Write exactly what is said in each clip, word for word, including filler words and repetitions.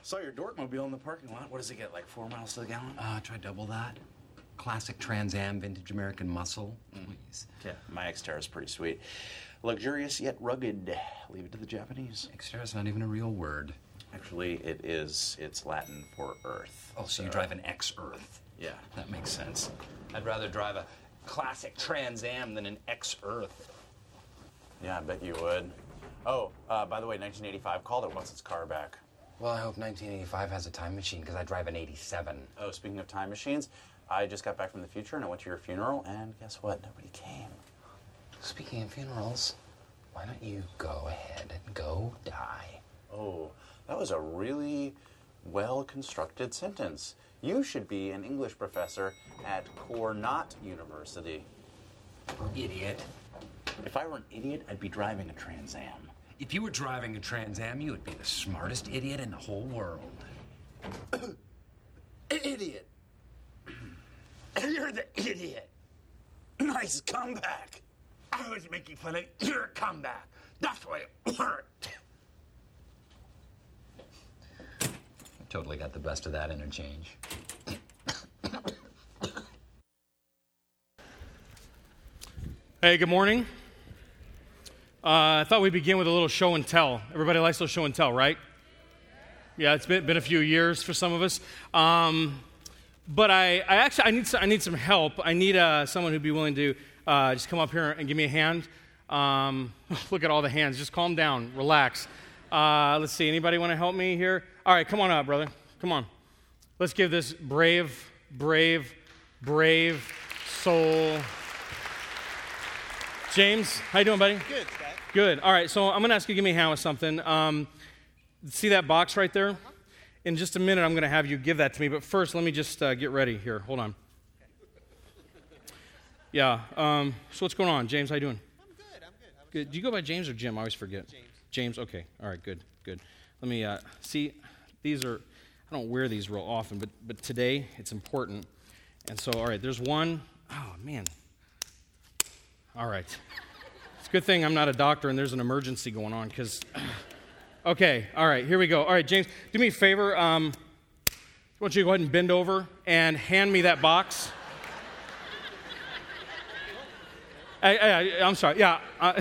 Saw your Dorkmobile in the parking lot. What does it get, like four miles to the gallon? Uh, try double that. Classic Trans Am, vintage American muscle. Please. Yeah, my Xterra's pretty sweet. Luxurious yet rugged. Leave it to the Japanese. Xterra's not even a real word. Actually, it is. It's Latin for earth. Oh, so, so you drive an X-Earth. Yeah. That makes sense. I'd rather drive a classic Trans Am than an X-Earth. Yeah, I bet you would. Oh, uh, by the way, nineteen eighty-five called it wants its car back. Well, I hope nineteen eighty-five has a time machine, because I drive an eighty-seven. Oh, speaking of time machines, I just got back from the future, and I went to your funeral, and guess what? Nobody came. Speaking of funerals, why don't you go ahead and go die? Oh, that was a really well-constructed sentence. You should be an English professor at Cornell University. Idiot. If I were an idiot, I'd be driving a Trans Am. If you were driving a Trans Am, you would be the smartest idiot in the whole world. Idiot. You're the idiot. Nice comeback. I was making fun of your comeback. That's the way it worked. Totally got the best of that interchange. Hey, good morning. Uh, I thought we'd begin with a little show and tell. Everybody likes a little show and tell, right? Yeah, it's been, been a few years for some of us. Um, but I, I actually I need some, I need some help. I need uh, someone who'd be willing to uh, just come up here and give me a hand. Um, look at all the hands. Just calm down. Relax. Uh, let's see. Anybody want to help me here? All right, come on up, brother. Come on. Let's give this brave, brave, brave soul. James, how you doing, buddy? Good, Scott. Good. All right, so I'm going to ask you to give me a hand with something. Um, see that box right there? Uh-huh. In just a minute, I'm going to have you give that to me. But first, let me just uh, get ready here. Hold on. Yeah. Um, so what's going on? James, how you doing? I'm good. I'm good. I'm Good. Do you go by James or Jim? I always forget. James. James. Okay. All right. Good. Good. Let me uh, see. These are. I don't wear these real often, but but today it's important. And so, all right. There's one. Oh man. All right. It's a good thing I'm not a doctor and there's an emergency going on, because. Okay. All right. Here we go. All right, James. Do me a favor. Um, I want you to go ahead and bend over and hand me that box. I, I, I'm sorry. Yeah. Uh,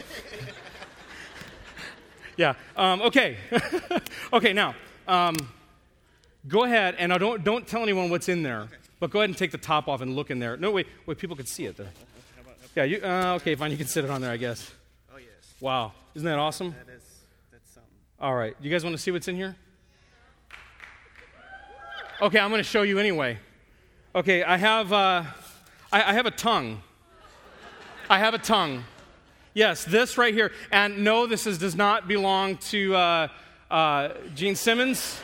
yeah. Um, okay. okay. Now, um, go ahead and now don't don't tell anyone what's in there. Okay. But go ahead and take the top off and look in there. No, wait. Wait. People can see it there. Yeah. You. Uh, okay. Fine. You can sit it on there, I guess. Oh yes. Wow. Isn't that awesome? That is. That's something. All right. You guys want to see what's in here? Okay. I'm going to show you anyway. Okay. I have. Uh, I, I have a tongue. I have a tongue. Yes, this right here. And no, this is, does not belong to uh, uh, Gene Simmons.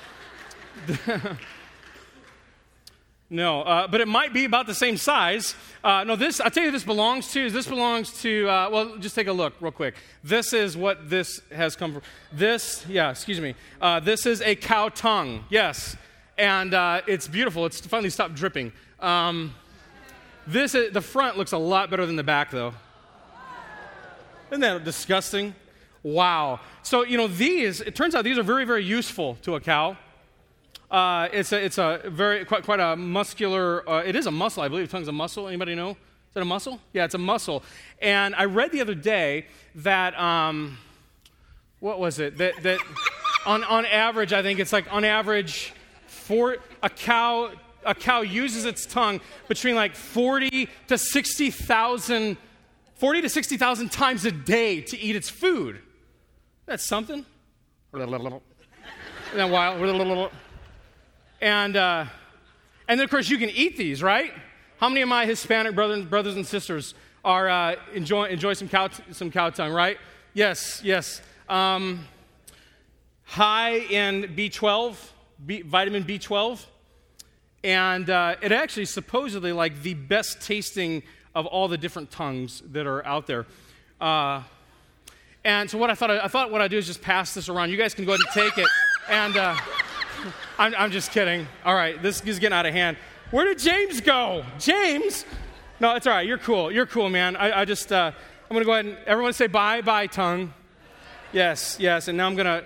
no, uh, but it might be about the same size. Uh, no, this, I'll tell you who this belongs to. This belongs to, uh, well, just take a look real quick. This is what this has come from. This, yeah, excuse me. Uh, this is a cow tongue, yes. And uh, it's beautiful. It's finally stopped dripping. Um, This is, the front looks a lot better than the back, though. Isn't that disgusting? Wow. So, you know, these, it turns out these are very, very useful to a cow. Uh, it's a, it's a very, quite, quite a muscular, uh, it is a muscle, I believe. Tongue's a muscle. Anybody know? Is that a muscle? Yeah, it's a muscle. And I read the other day that, um, what was it? That, that on, on average, I think it's like on average, for a cow, a cow uses its tongue between like forty to sixty thousand, forty to sixty thousand times a day to eat its food. That's something. Isn't that wild? And uh, and then of course you can eat these, right? How many of my Hispanic brothers, brothers and sisters are uh, enjoy enjoy some cow some cow tongue, right? Yes, yes. Um, high in B twelve, B, vitamin B twelve. And uh, it actually supposedly like the best tasting of all the different tongues that are out there. Uh, and so what I thought, I, I thought what I'd do is just pass this around. You guys can go ahead and take it. And uh, I'm, I'm just kidding. All right, this is getting out of hand. Where did James go? James? No, it's all right. You're cool. You're cool, man. I, I just, uh, I'm going to go ahead and everyone say bye, bye, tongue. Yes, yes. And now I'm going to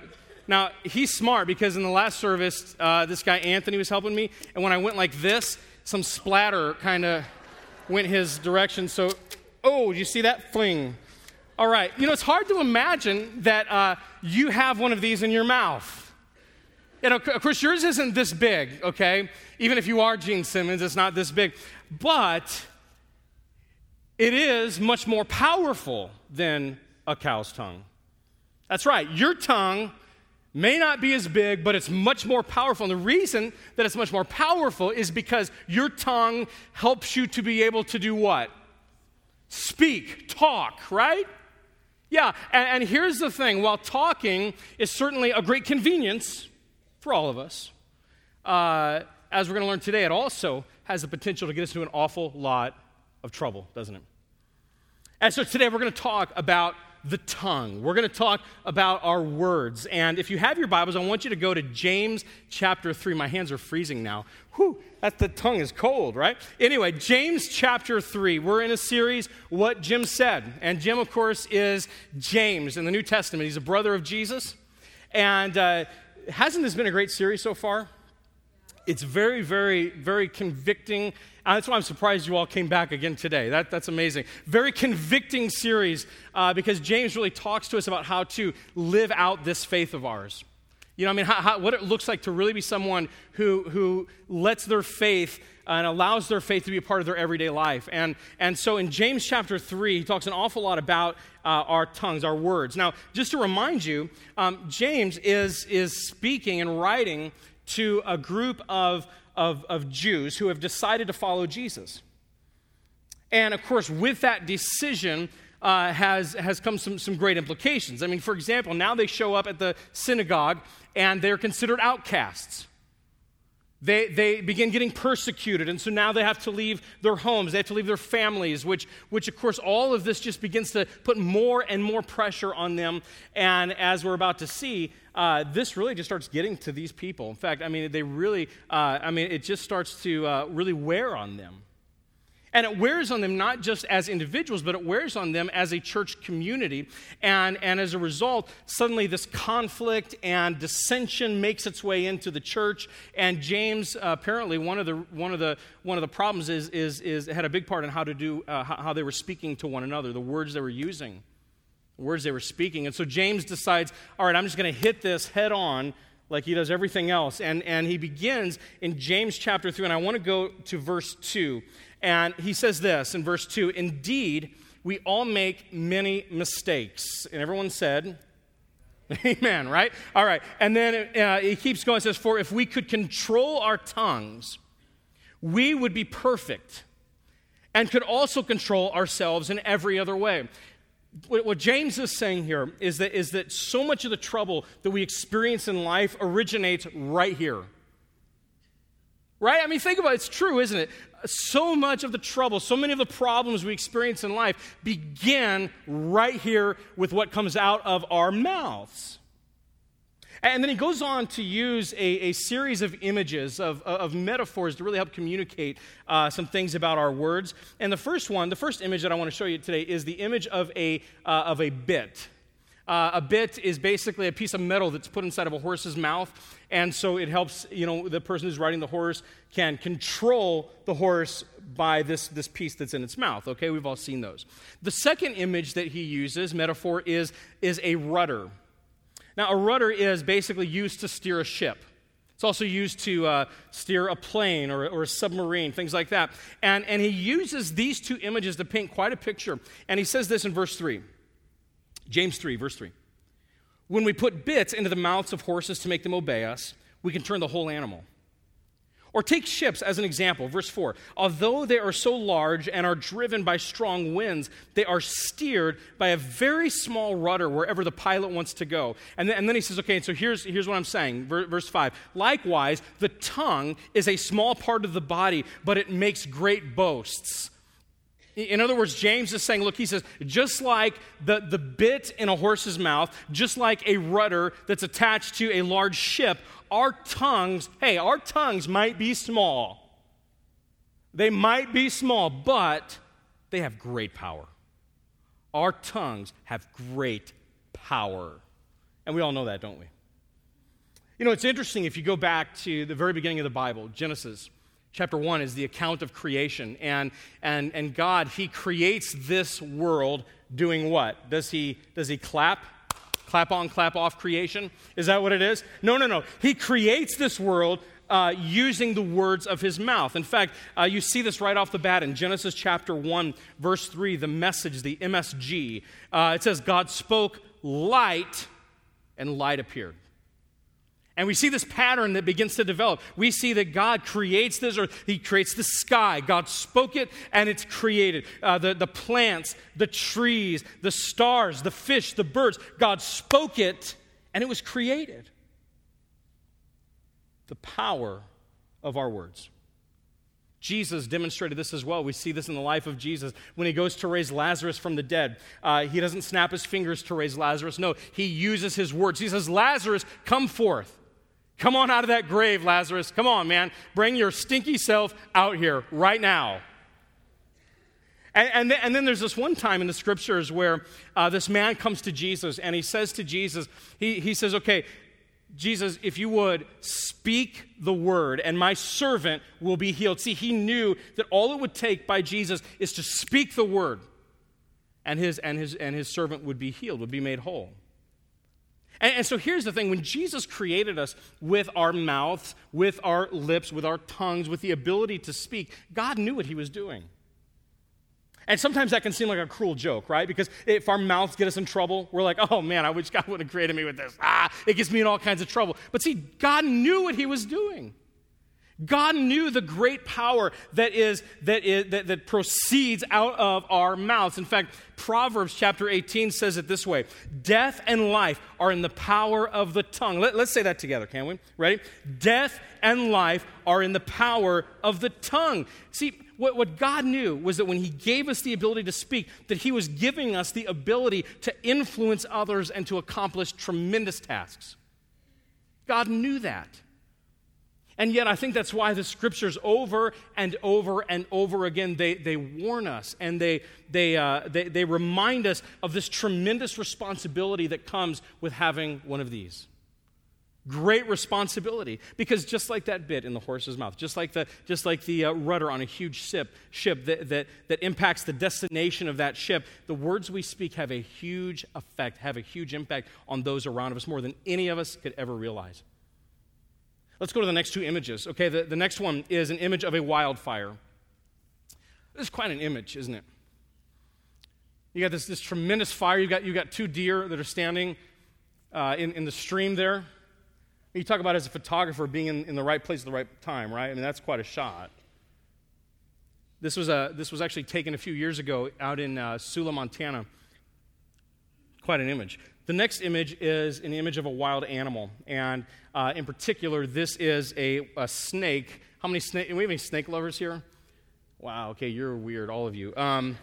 Now, he's smart because in the last service, uh, this guy Anthony was helping me, and when I went like this, some splatter kind of went his direction. So, oh, did you see that? Fling. All right. You know, it's hard to imagine that uh, you have one of these in your mouth. You know, of course, yours isn't this big, okay? Even if you are Gene Simmons, it's not this big. But it is much more powerful than a cow's tongue. That's right. Your tongue may not be as big, but it's much more powerful. And the reason that it's much more powerful is because your tongue helps you to be able to do what? Speak, talk, right? Yeah, and, and here's the thing. While talking is certainly a great convenience for all of us, uh, as we're going to learn today, it also has the potential to get us into an awful lot of trouble, doesn't it? And so today we're going to talk about the tongue. We're going to talk about our words. And if you have your Bibles, I want you to go to James chapter three. My hands are freezing now. Whew, that the tongue is cold, right? Anyway, James chapter three. We're in a series, What Jim Said. And Jim, of course, is James in the New Testament. He's a brother of Jesus. And uh, hasn't this been a great series so far? It's very, very, very convicting. Uh, that's why I'm surprised you all came back again today. That, that's amazing. Very convicting series uh, because James really talks to us about how to live out this faith of ours. You know, I mean, how, how, what it looks like to really be someone who, who lets their faith uh, and allows their faith to be a part of their everyday life. And, and so in James chapter three, he talks an awful lot about uh, our tongues, our words. Now, just to remind you, um, James is, is speaking and writing to a group of, of, of Jews who have decided to follow Jesus. And of course, with that decision uh, has, has come some, some great implications. I mean, for example, now they show up at the synagogue and they're considered outcasts. They, they begin getting persecuted, and so now they have to leave their homes. They have to leave their families, which, which of course, all of this just begins to put more and more pressure on them. And as we're about to see, uh, this really just starts getting to these people. In fact, I mean, they really, uh, I mean, it just starts to uh, really wear on them. And it wears on them not just as individuals, but it wears on them as a church community. And, and as a result, suddenly this conflict and dissension makes its way into the church. And James, uh, apparently, one of the one of the one of the problems is is is had a big part in how to do uh, how, how they were speaking to one another, the words they were using, the words they were speaking. And so James decides, all right, I'm just going to hit this head on, like he does everything else. And and he begins in James chapter three, and I want to go to verse two. And he says this in verse two, indeed, we all make many mistakes. And everyone said, amen, right? All right. And then uh, he keeps going and says, for if we could control our tongues, we would be perfect and could also control ourselves in every other way. What James is saying here is that, is that so much of the trouble that we experience in life originates right here. Right? I mean, think about it. It's true, isn't it? So much of the trouble, so many of the problems we experience in life begin right here with what comes out of our mouths. And then he goes on to use a, a series of images, of, of metaphors to really help communicate uh, some things about our words. And the first one, the first image that I want to show you today is the image of a, uh, of a bit. Uh, a bit is basically a piece of metal that's put inside of a horse's mouth, and so it helps, you know, the person who's riding the horse can control the horse by this, this piece that's in its mouth, okay? We've all seen those. The second image that he uses, metaphor, is, is a rudder. Now, a rudder is basically used to steer a ship. It's also used to uh, steer a plane or, or a submarine, things like that. And, and he uses these two images to paint quite a picture, and he says this in verse three. James three, verse three. When we put bits into the mouths of horses to make them obey us, we can turn the whole animal. Or take ships as an example, verse four. Although they are so large and are driven by strong winds, they are steered by a very small rudder wherever the pilot wants to go. And then, and then he says, okay, so here's, here's what I'm saying, verse five. Likewise, the tongue is a small part of the body, but it makes great boasts. In other words, James is saying, look, he says, just like the, the bit in a horse's mouth, just like a rudder that's attached to a large ship, our tongues, hey, our tongues might be small. They might be small, but they have great power. Our tongues have great power. And we all know that, don't we? You know, it's interesting if you go back to the very beginning of the Bible, Genesis. Chapter one is the account of creation. And, and, and God, he creates this world doing what? Does he, does he clap? Clap on, clap off creation? Is that what it is? No, no, no. He creates this world uh, using the words of his mouth. In fact, uh, you see this right off the bat in Genesis chapter one, verse three, the message, the M S G. Uh, it says, God spoke light, and light appeared. And we see this pattern that begins to develop. We see that God creates this earth. He creates the sky. God spoke it, and it's created. Uh, the, the plants, the trees, the stars, the fish, the birds. God spoke it, and it was created. The power of our words. Jesus demonstrated this as well. We see this in the life of Jesus. When he goes to raise Lazarus from the dead, uh, he doesn't snap his fingers to raise Lazarus. No, he uses his words. He says, Lazarus, come forth. Come on out of that grave, Lazarus. Come on, man. Bring your stinky self out here right now. And, and, th- and then there's this one time in the scriptures where uh, this man comes to Jesus and he says to Jesus, he, he says, okay, Jesus, if you would, speak the word and my servant will be healed. See, he knew that all it would take by Jesus is to speak the word and his, and his, and his servant would be healed, would be made whole. And, and so here's the thing. When Jesus created us with our mouths, with our lips, with our tongues, with the ability to speak, God knew what he was doing. And sometimes that can seem like a cruel joke, right? Because if our mouths get us in trouble, we're like, oh man, I wish God would have created me with this. Ah, it gets me in all kinds of trouble. But see, God knew what he was doing. God knew the great power that is that is that, that proceeds out of our mouths. In fact, Proverbs chapter eighteen says it this way: death and life are in the power of the tongue. Let, let's say that together, can we? Ready? Death and life are in the power of the tongue. See, what, what God knew was that when he gave us the ability to speak, that he was giving us the ability to influence others and to accomplish tremendous tasks. God knew that. And yet I think that's why the scriptures over and over and over again, they, they warn us and they, they, uh, they, they remind us of this tremendous responsibility that comes with having one of these. Great responsibility. Because just like that bit in the horse's mouth, just like the, just like the uh, rudder on a huge ship, ship that, that, that impacts the destination of that ship, the words we speak have a huge effect, have a huge impact on those around us more than any of us could ever realize. Let's go to the next two images. Okay, the, the next one is an image of a wildfire. This is quite an image, isn't it? You got this, this tremendous fire. You got you got two deer that are standing uh, in, in the stream there. You talk about as a photographer being in, in the right place at the right time, right? I mean, that's quite a shot. This was a this was actually taken a few years ago out in uh, Sula, Montana. Quite an image. The next image is an image of a wild animal, and uh, in particular, this is a, a snake. How many snake? Do we have any snake lovers here? Wow. Okay, you're weird, all of you. Um,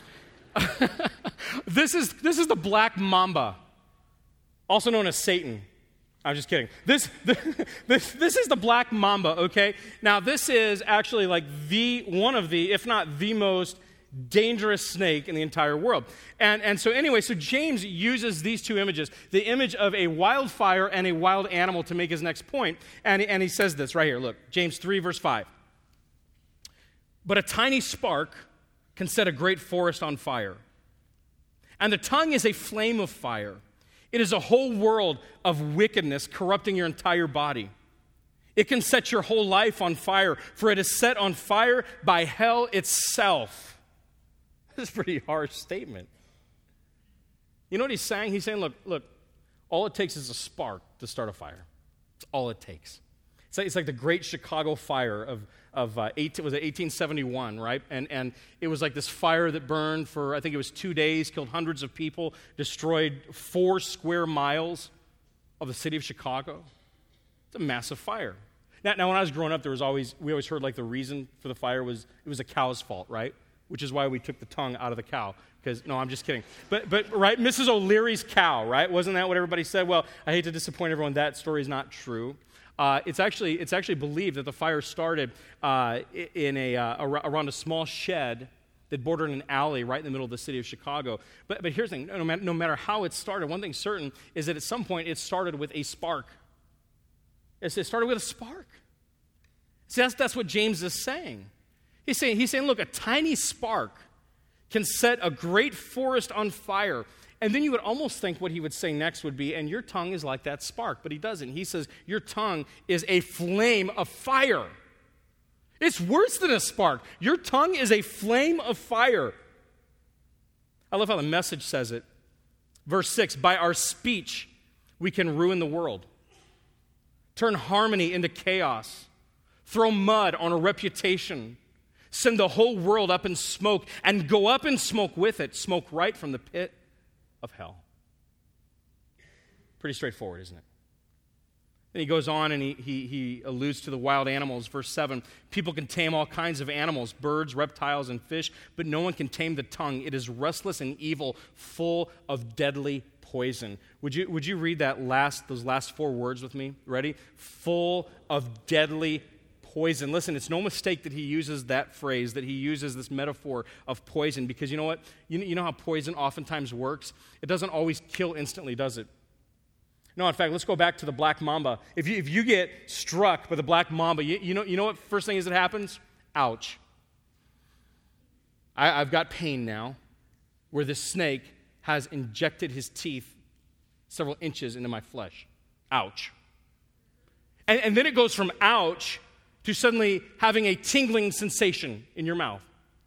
this is this is the black mamba, also known as Satan. I'm just kidding. This, this this is the black mamba. Okay. Now this is actually like the one of the, if not the most dangerous snake in the entire world. And, and so anyway, so James uses these two images, the image of a wildfire and a wild animal to make his next point. And, and he says this right here. Look, James three, verse five. But a tiny spark can set a great forest on fire. And the tongue is a flame of fire. It is a whole world of wickedness corrupting your entire body. It can set your whole life on fire, for it is set on fire by hell itself. This is a pretty harsh statement. You know what he's saying? He's saying, look, look, all it takes is a spark to start a fire. That's all it takes. It's like, it's like the Great Chicago Fire of, of uh, eighteen, was it eighteen seventy-one, right? And, and it was like this fire that burned for, I think it was two days, killed hundreds of people, destroyed four square miles of the city of Chicago. It's a massive fire. Now, now when I was growing up, there was always, we always heard like the reason for the fire was, it was a cow's fault, right? Which is why we took the tongue out of the cow. Because, no, I'm just kidding. But, but right, Missus O'Leary's cow, right? Wasn't that what everybody said? Well, I hate to disappoint everyone. That story is not true. Uh, it's actually it's actually believed that the fire started uh, in a uh, around a small shed that bordered an alley right in the middle of the city of Chicago. But, but here's the thing. No matter, no matter how it started, one thing certain is that at some point it started with a spark. It started with a spark. See, that's, that's what James is saying. He's saying, he's saying, look, a tiny spark can set a great forest on fire. And then you would almost think what he would say next would be, and your tongue is like that spark. But he doesn't. He says, your tongue is a flame of fire. It's worse than a spark. Your tongue is a flame of fire. I love how the Message says it. Verse six, by our speech, we can ruin the world, turn harmony into chaos, throw mud on a reputation, send the whole world up in smoke, and go up in smoke with it, smoke right from the pit of hell. Pretty straightforward, isn't it? Then he goes on and he, he, he alludes to the wild animals. Verse seven, people can tame all kinds of animals, birds, reptiles, and fish, but no one can tame the tongue. It is restless and evil, full of deadly poison. Would you, would you read that last, those last four words with me? Ready? Full of deadly poison. Listen, it's no mistake that he uses that phrase, that he uses this metaphor of poison, because you know what? You, you know how poison oftentimes works? It doesn't always kill instantly, does it? No, in fact, let's go back to the black mamba. If you, if you get struck by the black mamba, you, you, know, you know what first thing is that happens? Ouch. I, I've got pain now where this snake has injected his teeth several inches into my flesh. Ouch. And, and then it goes from ouch to suddenly having a tingling sensation in your mouth.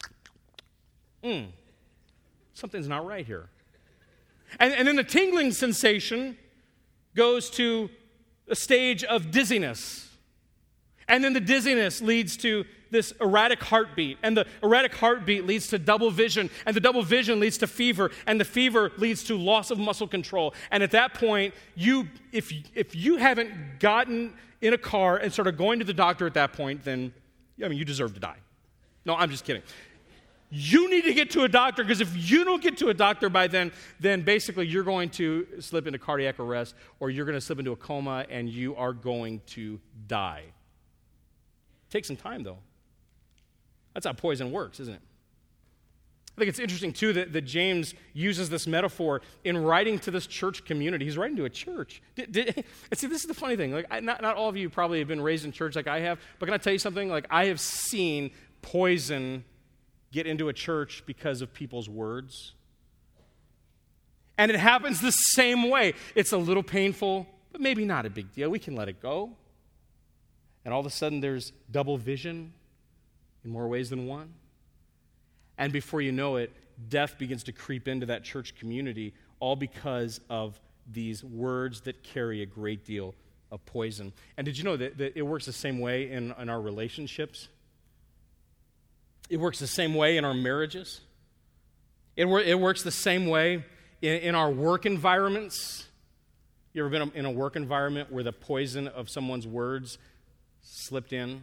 Mm, something's not right here. And, and then the tingling sensation goes to a stage of dizziness. And then the dizziness leads to this erratic heartbeat. And the erratic heartbeat leads to double vision. And the double vision leads to fever. And the fever leads to loss of muscle control. And at that point, you, if, if you haven't gotten in a car and started going to the doctor at that point, then, I mean, you deserve to die. No, I'm just kidding. You need to get to a doctor, because if you don't get to a doctor by then, then basically you're going to slip into cardiac arrest, or you're going to slip into a coma, and you are going to die. Take some time, though. That's how poison works, isn't it? I think it's interesting, too, that, that James uses this metaphor in writing to this church community. He's writing to a church. Did, did, and see, this is the funny thing. Like, I, not, not all of you probably have been raised in church like I have, but can I tell you something? Like, I have seen poison get into a church because of people's words. And it happens the same way. It's a little painful, but maybe not a big deal. We can let it go. And all of a sudden there's double vision in more ways than one. And before you know it, death begins to creep into that church community, all because of these words that carry a great deal of poison. And did you know that, that it works the same way in, in our relationships? It works the same way in our marriages. It, wor- it works the same way in, in our work environments. You ever been in a work environment where the poison of someone's words slipped in?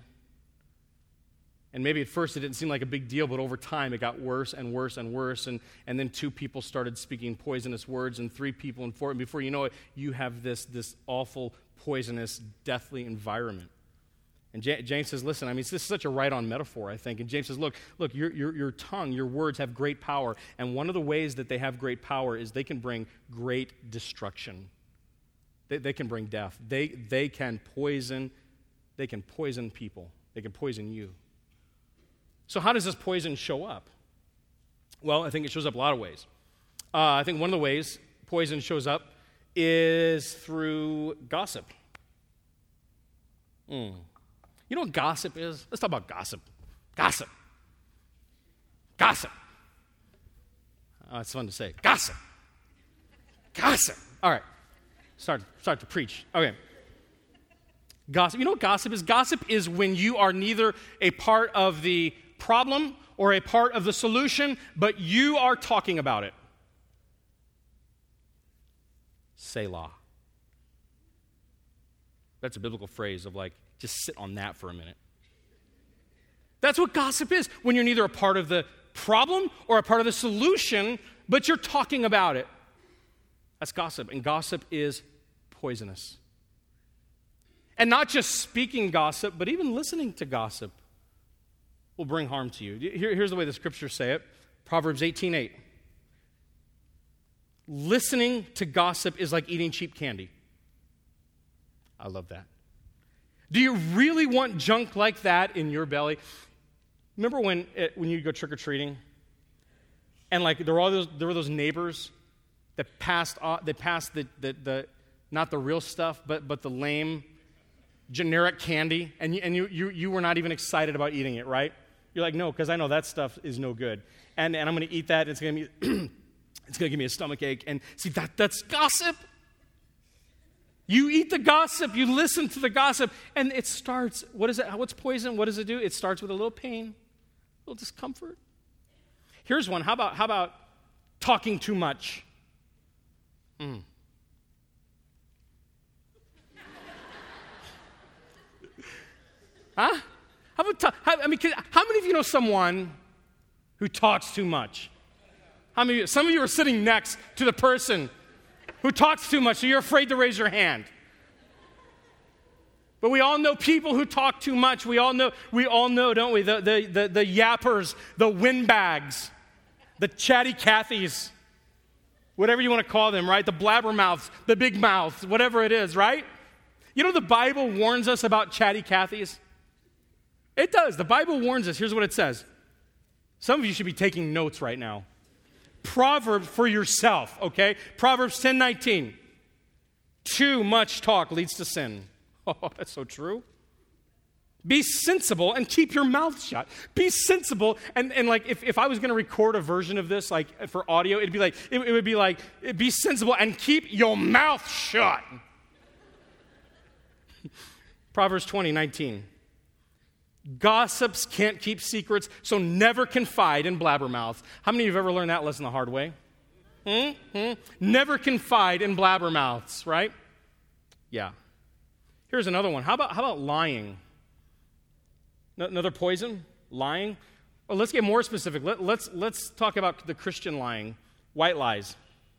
And maybe at first it didn't seem like a big deal, but over time it got worse and worse and worse. And, and then two people started speaking poisonous words, and three people, and four. And before you know it, you have this, this awful, poisonous, deathly environment. And James says, listen, I mean, this is such a right-on metaphor, I think. And James says, look, look, your, your, your tongue, your words have great power. And one of the ways that they have great power is they can bring great destruction. They, they can bring death. They, they can poison, they can poison people. They can poison you. So how does this poison show up? Well, I think it shows up a lot of ways. Uh, I think one of the ways poison shows up is through gossip. Mm. You know what gossip is? Let's talk about gossip. Gossip. Gossip. Oh, it's fun to say. Gossip. Gossip. All right. Start, start to preach. Okay. Gossip. You know what gossip is? Gossip is when you are neither a part of the problem or a part of the solution, but you are talking about it. Selah. That's a biblical phrase of like, just sit on that for a minute. That's what gossip is, when you're neither a part of the problem or a part of the solution, but you're talking about it. That's gossip, and gossip is poisonous. And not just speaking gossip, but even listening to gossip will bring harm to you. Here, here's the way the scriptures say it. Proverbs eighteen eight. Listening to gossip is like eating cheap candy. I love that. Do you really want junk like that in your belly? Remember when it, when you go trick-or-treating? And like there were all those there were those neighbors that passed off, they passed the, the, the not the real stuff, but but the lame generic candy, and you, and you, you you were not even excited about eating it, right? You're like, no, because I know that stuff is no good. And and I'm gonna eat that, and it's gonna be it's gonna give me a stomach ache. And see that that's gossip. You eat the gossip, you listen to the gossip, and it starts, what is it? What's poison? What does it do? It starts with a little pain, a little discomfort. Here's one. How about how about talking too much? Mm. Huh? How about ta- how, I mean, can, how many of you know someone who talks too much? How many? Some of you are sitting next to the person who talks too much, so you're afraid to raise your hand. But we all know people who talk too much. We all know, we all know, don't we? The the the, the yappers, the windbags, the chatty Cathys, whatever you want to call them, right? The blabbermouths, the big mouths, whatever it is, right? You know the Bible warns us about chatty Cathys? It does. The Bible warns us. Here's what it says. Some of you should be taking notes right now. Proverbs for yourself, okay? Proverbs ten nineteen. Too much talk leads to sin. Oh, that's so true. Be sensible and keep your mouth shut. Be sensible, and, and like if, if I was going to record a version of this, like for audio, it'd be like it, it would be like be sensible and keep your mouth shut. Proverbs twenty nineteen. Gossips can't keep secrets, so never confide in blabbermouths. How many of you have ever learned that lesson the hard way? Hmm? Hmm? Never confide in blabbermouths, right? Yeah. Here's another one. How about how about lying? No, another poison? Lying? Well, let's get more specific. Let, let's let's talk about the Christian lying. White lies.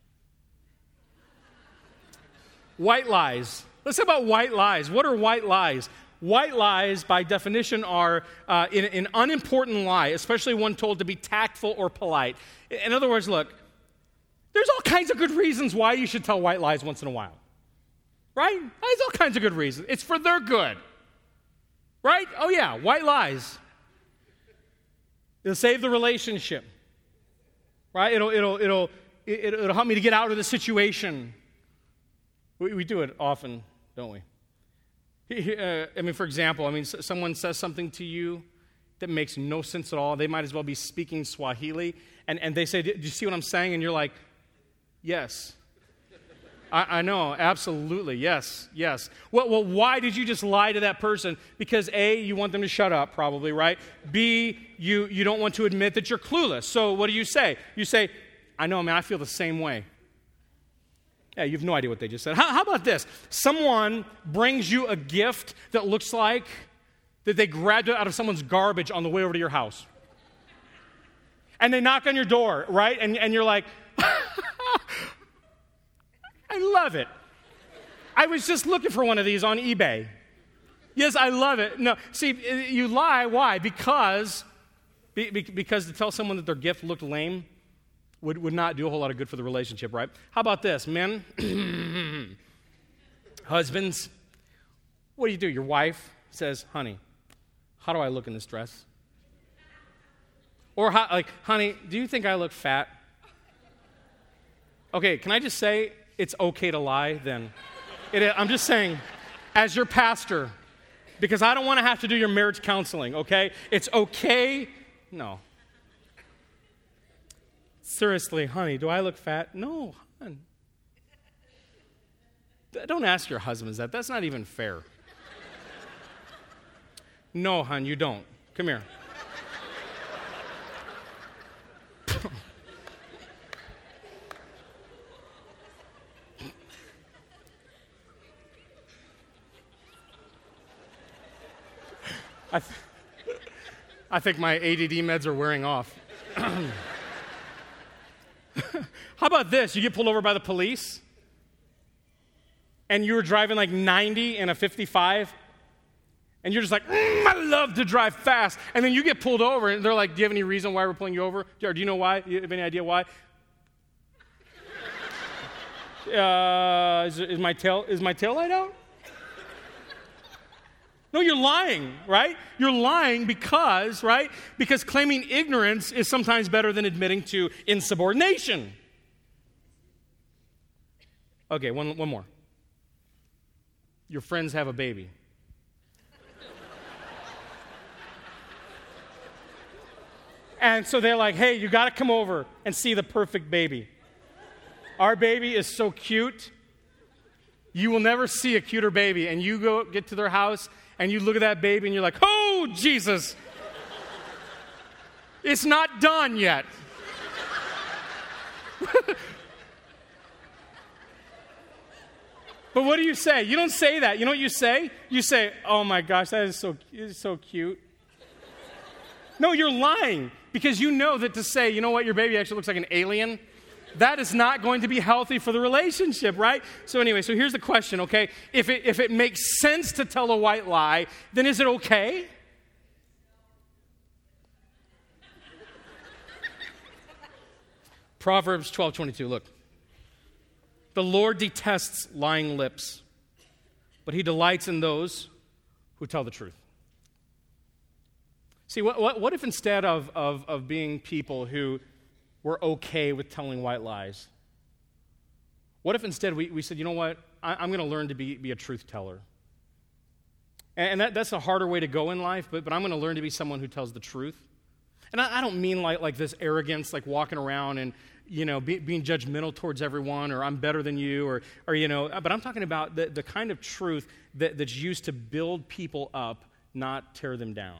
White lies. Let's talk about white lies. What are white lies? White lies, by definition, are uh, in, an unimportant lie, especially one told to be tactful or polite. In other words, look, there's all kinds of good reasons why you should tell white lies once in a while. Right? There's all kinds of good reasons. It's for their good. Right? Oh, yeah, white lies. It'll save the relationship. Right? It'll, it'll, it'll, it'll, it'll help me to get out of the situation. We, we do it often, don't we? Uh, I mean, for example, I mean, someone says something to you that makes no sense at all. They might as well be speaking Swahili, and, and they say, do you see what I'm saying? And you're like, yes. I, I know, absolutely, yes, yes. Well, well, why did you just lie to that person? Because A, you want them to shut up, probably, right? B, you, you don't want to admit that you're clueless. So what do you say? You say, I know, man, I feel the same way. Yeah, you have no idea what they just said. How, how about this? Someone brings you a gift that looks like that they grabbed it out of someone's garbage on the way over to your house. And they knock on your door, right? And, and you're like, I love it. I was just looking for one of these on eBay. Yes, I love it. No, see, you lie. Why? Because, because to tell someone that their gift looked lame Would, would not do a whole lot of good for the relationship, right? How about this, men? Husbands, what do you do? Your wife says, honey, how do I look in this dress? Or how, like, honey, do you think I look fat? Okay, can I just say it's okay to lie then? It, I'm just saying, as your pastor, because I don't want to have to do your marriage counseling, okay? It's okay. No. Seriously, honey, do I look fat? No, hon. Don't ask your husbands that. That's not even fair. No, hon, you don't. Come here. I, th- I think my A D D meds are wearing off. How about this? You get pulled over by the police, and you were driving like ninety in a fifty-five, and you're just like, mm, I love to drive fast. And then you get pulled over, and they're like, do you have any reason why we're pulling you over? Or do you know why? Do you have any idea why? uh, is, is my tail is my tail light out? No, you're lying, right? You're lying because, right? Because claiming ignorance is sometimes better than admitting to insubordination. Okay, one, one more. Your friends have a baby. And so they're like, hey, you got to come over and see the perfect baby. Our baby is so cute. You will never see a cuter baby. And you go get to their house and you look at that baby and you're like, oh, Jesus. It's not done yet. But what do you say? You don't say that. You know what you say? You say, oh my gosh, that is so, is so cute. No, you're lying because you know that to say, you know what, your baby actually looks like an alien, that is not going to be healthy for the relationship, right? So anyway, so here's the question, okay? If it, if it makes sense to tell a white lie, then is it okay? Proverbs twelve twenty-two, look. The Lord detests lying lips, but he delights in those who tell the truth. See, what, what, what if instead of, of, of being people who were okay with telling white lies, what if instead we, we said, you know what, I, I'm going to learn to be, be a truth teller. And, and that, that's a harder way to go in life, but, but I'm going to learn to be someone who tells the truth. And I, I don't mean like, like this arrogance, like walking around and, you know, be, being judgmental towards everyone, or I'm better than you, or, or you know, but I'm talking about the, the kind of truth that, that's used to build people up, not tear them down.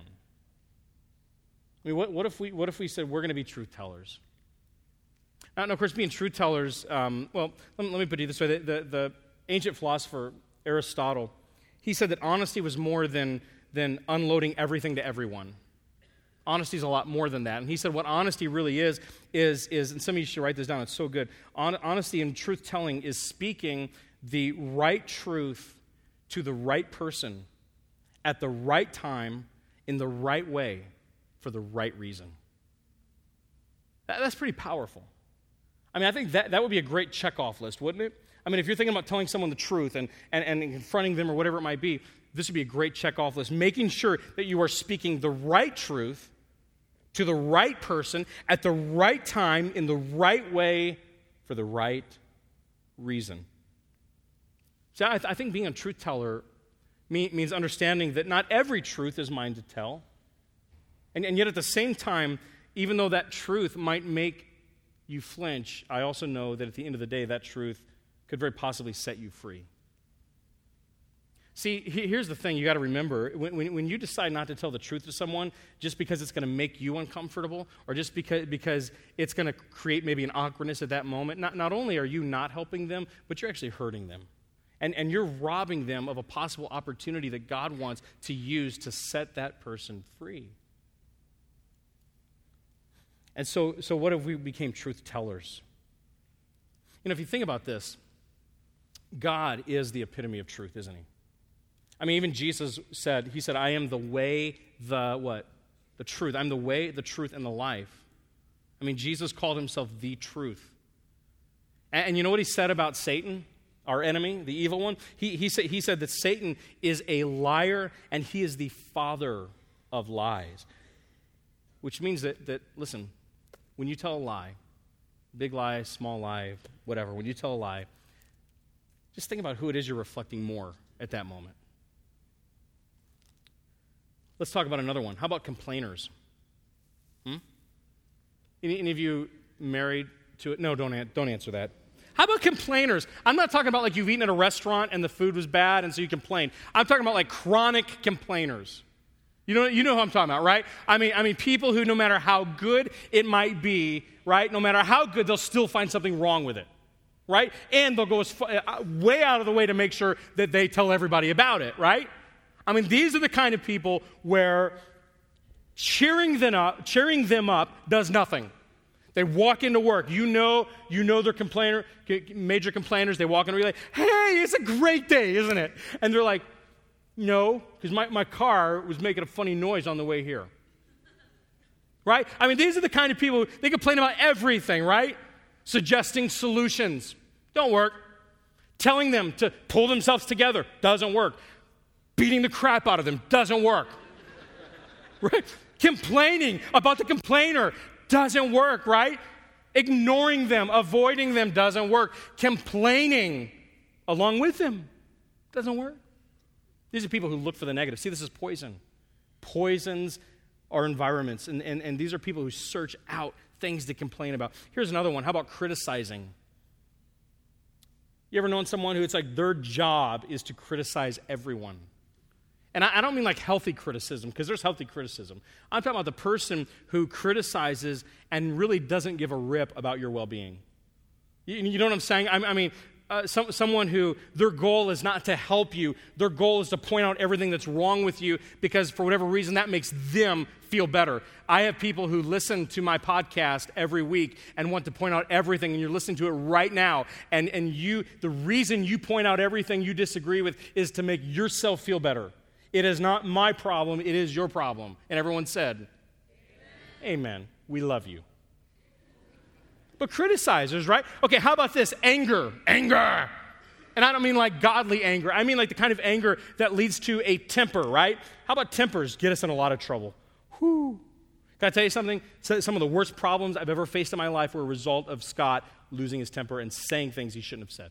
I mean, what, what if we what if we said we're going to be truth tellers? Now, and of course, being truth tellers, um, well, let me, let me put it this way. The, the, the ancient philosopher Aristotle, he said that honesty was more than, than unloading everything to everyone. Honesty is a lot more than that. And he said what honesty really is, is, is and some of you should write this down, it's so good. Hon- honesty and truth-telling is speaking the right truth to the right person at the right time in the right way for the right reason. That, that's pretty powerful. I mean, I think that, that would be a great checkoff list, wouldn't it? I mean, if you're thinking about telling someone the truth and, and, and confronting them or whatever it might be, this would be a great checkoff list, making sure that you are speaking the right truth to the right person at the right time in the right way for the right reason. So I, th- I think being a truth teller mean, means understanding that not every truth is mine to tell. And, and yet at the same time, even though that truth might make you flinch, I also know that at the end of the day, that truth could very possibly set you free. See, here's the thing you got to remember. When, when, when you decide not to tell the truth to someone just because it's going to make you uncomfortable or just because, because it's going to create maybe an awkwardness at that moment, not, not only are you not helping them, but you're actually hurting them. And, and you're robbing them of a possible opportunity that God wants to use to set that person free. And so, so what if we became truth tellers? You know, if you think about this, God is the epitome of truth, isn't he? I mean, even Jesus said, he said, I am the way, the what? The truth. I'm the way, the truth, and the life. I mean, Jesus called himself the truth. And, and you know what he said about Satan, our enemy, the evil one? He, he, said, he said that Satan is a liar and he is the father of lies. Which means that, that listen, when you tell a lie, big lie, small lie, whatever, when you tell a lie, just think about who it is you're reflecting more at that moment. Let's talk about another one. How about complainers? Hmm? Any, any of you married to it? No, don't, an- don't answer that. How about complainers? I'm not talking about like you've eaten at a restaurant and the food was bad and so you complain. I'm talking about like chronic complainers. You know, you know who I'm talking about, right? I mean, I mean, people who no matter how good it might be, right? No matter how good, they'll still find something wrong with it, right? And they'll go as far, uh, way out of the way to make sure that they tell everybody about it, right? I mean, these are the kind of people where cheering them up, cheering them up does nothing. They walk into work. You know, you know they're complainer, major complainers. They walk in and be like, hey, it's a great day, isn't it? And they're like, no, because my, my car was making a funny noise on the way here. Right? I mean, these are the kind of people, they complain about everything, right? Suggesting solutions. Don't work. Telling them to pull themselves together. Doesn't work. beating the crap out of them doesn't work. Right? Complaining about the complainer doesn't work, right? Ignoring them, avoiding them doesn't work. Complaining along with them doesn't work. These are people who look for the negative. See, this is poison. Poisons our environments, and, and, and these are people who search out things to complain about. Here's another one. How about criticizing? You ever known someone who it's like their job is to criticize everyone? And I, I don't mean like healthy criticism, because there's healthy criticism. I'm talking about the person who criticizes and really doesn't give a rip about your well-being. You, you know what I'm saying? I, I mean, uh, some, someone who their goal is not to help you. Their goal is to point out everything that's wrong with you because for whatever reason that makes them feel better. I have people who listen to my podcast every week and want to point out everything, and you're listening to it right now. And, and you, the reason you point out everything you disagree with is to make yourself feel better. It is not my problem, it is your problem. And everyone said, Amen. Amen. We love you. But criticizers, right? Okay, how about this? Anger. Anger. And I don't mean like godly anger. I mean like the kind of anger that leads to a temper, right? How about tempers get us in a lot of trouble? Whew. Can I tell you something? Some of the worst problems I've ever faced in my life were a result of Scott losing his temper and saying things he shouldn't have said.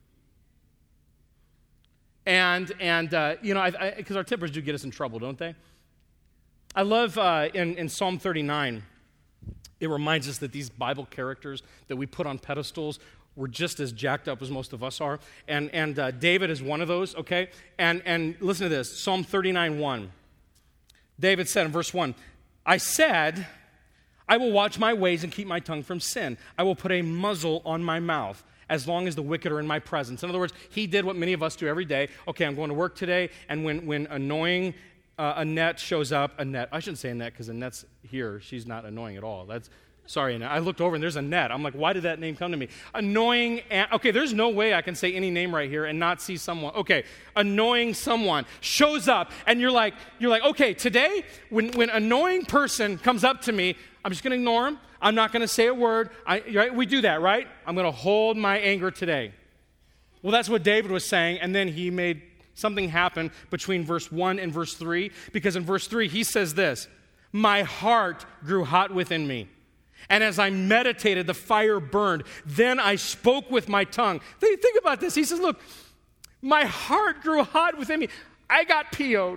And, and uh, you know, because our tempers do get us in trouble, don't they? I love uh, in, in Psalm thirty-nine, it reminds us that these Bible characters that we put on pedestals were just as jacked up as most of us are. And, and uh, David is one of those, okay? And, and listen to this, Psalm thirty-nine one. David said in verse one, I said, I will watch my ways and keep my tongue from sin. I will put a muzzle on my mouth as long as the wicked are in my presence. In other words, he did what many of us do every day. Okay, I'm going to work today, and when, when annoying uh, Annette shows up, Annette, I shouldn't say Annette because Annette's here. She's not annoying at all. That's Sorry, Annette. I looked over, and there's Annette. I'm like, why did that name come to me? Annoying, and, okay, there's no way I can say any name right here and not see someone. Okay, annoying someone shows up, and you're like, you're like, okay, today, when, when annoying person comes up to me, I'm just going to ignore him. I'm not going to say a word. I, right? We do that, right? I'm going to hold my anger today. Well, that's what David was saying, and then he made something happen between verse one and verse three, because in verse three, he says this, my heart grew hot within me, and as I meditated, the fire burned. Then I spoke with my tongue. Think, think about this. He says, look, my heart grew hot within me. I got P O'd.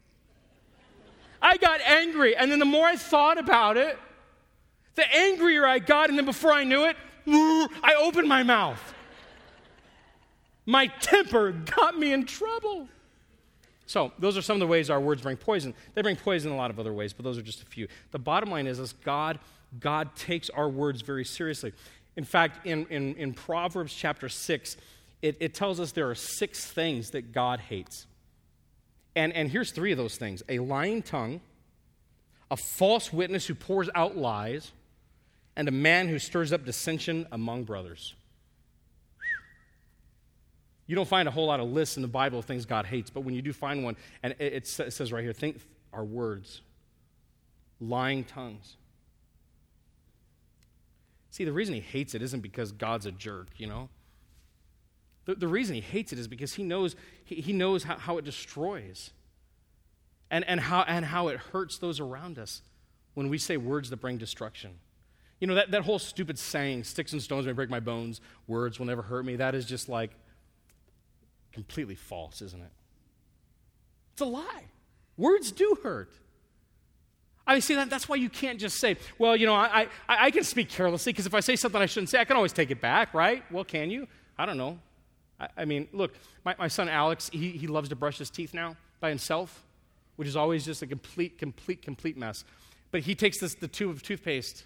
I got angry, and then the more I thought about it, the angrier I got, and then before I knew it, I opened my mouth. My temper got me in trouble. So those are some of the ways our words bring poison. They bring poison in a lot of other ways, but those are just a few. The bottom line is, is God, God takes our words very seriously. In fact, in, in, in Proverbs chapter six, it, it tells us there are six things that God hates. And, and here's three of those things. A lying tongue, a false witness who pours out lies, and a man who stirs up dissension among brothers. You don't find a whole lot of lists in the Bible of things God hates, but when you do find one, and it, it says right here, think our words, lying tongues. See, the reason he hates it isn't because God's a jerk, you know. The, the reason he hates it is because he knows he, he knows how, how it destroys and, and, how, and how it hurts those around us when we say words that bring destruction. You know, that, that whole stupid saying, sticks and stones may break my bones, words will never hurt me, that is just like completely false, isn't it? It's a lie. Words do hurt. I see, that, that's why you can't just say, well, you know, I, I, I can speak carelessly because if I say something I shouldn't say, I can always take it back, right? Well, can you? I don't know. I, I mean, look, my, my son Alex, he, he loves to brush his teeth now by himself, which is always just a complete, complete, complete mess. But he takes this the tube of toothpaste,